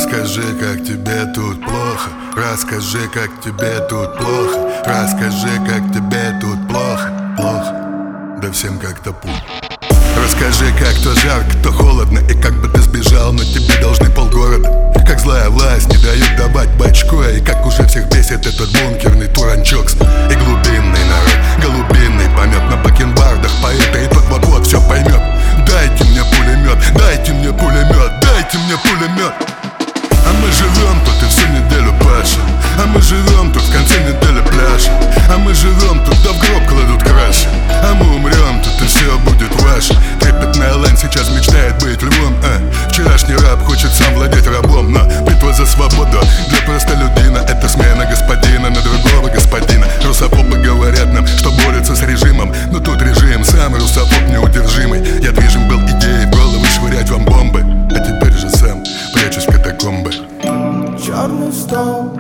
Расскажи, как тебе тут плохо. Расскажи, как тебе тут плохо. Расскажи, как тебе тут плохо. Плохо, да всем как-то плохо. Расскажи, как то жарко, то холодно, и как бы ты сбежал, но тебе должны полгорода. Как злая власть не дает давать бачку, и как уже всех бесит этот бункерный туранчокс. И глубинный народ, голубиный помет на бакенбардах поэта, и тот вот-вот все поймет. Дайте мне пулемет, дайте мне пулемет, дайте мне пулемет. А мы живем тут и всю неделю пашем. А мы живем тут в конце недели пляшем. А мы живем тут, да в гроб кладут краши. А мы умрем тут и все будет ваше. Трепетная лань сейчас мечтает быть львом. Вчерашний раб хочет сам владеть рабом. Но битва за свободу для простолюдина — это смена господина на другого господина. Русофобы говорят нам, что борются с режимом, но тут режим сам русофоб неудержимый. Я движим был идеей в голову швырять вам бомбы, а теперь же сам прячусь в катакомбы. Черный стол,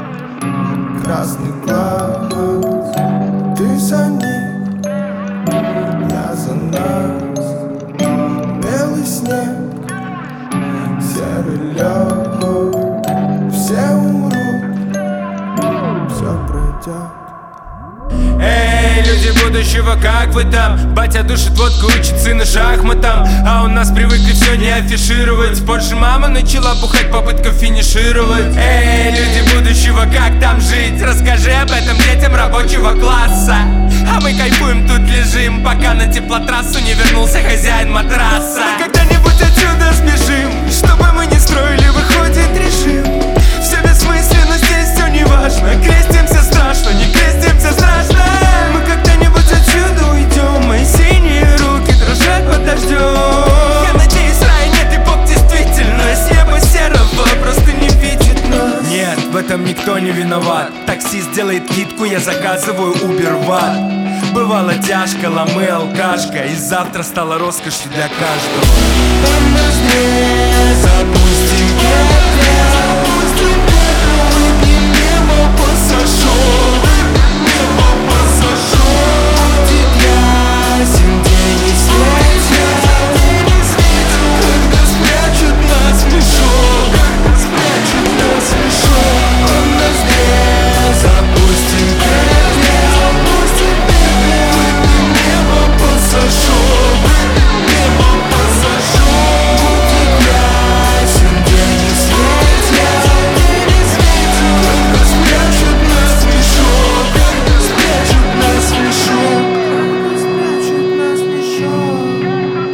красный глаз, ты за ним, я за нас. Белый снег, серый лед, все умрут, все пройдет. Эй, люди будущего, как вы там? Батя душит водку, учит сына шахматам. А у нас привыкли все не афишировать. Позже мама начала бухать, попытка финишировать. Эй, люди будущего, как там жить? Расскажи об этом детям рабочего класса. А мы кайфуем, тут лежим, пока на теплотрассу не вернулся хозяин матраса. Мы когда-нибудь отсюда сбежим, чтобы мы не строили, выходит режим. Все бессмысленно, здесь все не важно. Крестимся страшно, не крестимся страшно. Мы когда-нибудь отсюда уйдем, мои синие руки дрожат под дождем. Я надеюсь, рая нет и Бог действительно с неба серого просто не видит нас. Нет, в этом никто не виноват. Таксист делает китку, я заказываю Uber в ад. Бывало тяжко, ломы, алкашка, и завтра стало роскошью для каждого. Нас не запустим, выпьем мимо пассажир. Мимо пассажир. Будет ясен день и светит, когда спрячут нас в мешок. Спрячут нас в мешок. Он нас не запустим, выпьем мимо пассажир. Мимо пассажир. Будет ясен день и светит, когда спрячут нас в мешок. Спрячут нас в мешок. Спрячут нас в мешок.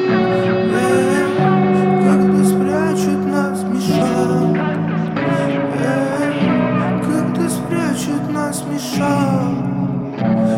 Когда спрячут нас в мешок. Когда спрячут нас в мешок.